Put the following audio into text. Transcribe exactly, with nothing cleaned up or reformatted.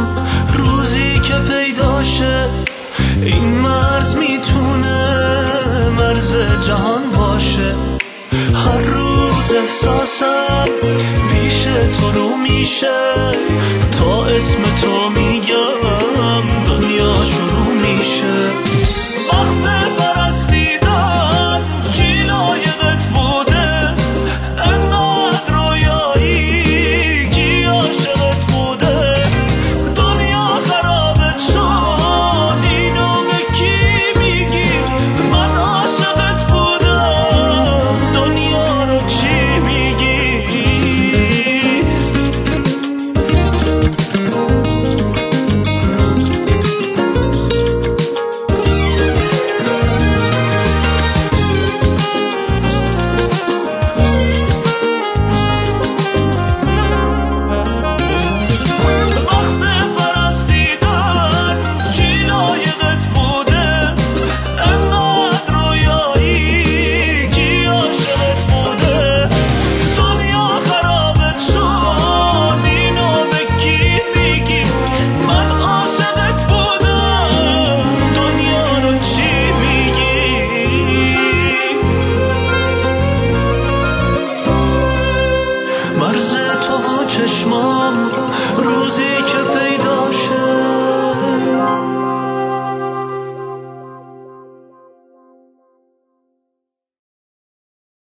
روزی که پیداشه این مرز میتونه مرز جهان باشه. هر روز احساسم پیش تو رو میشه تا اسم تو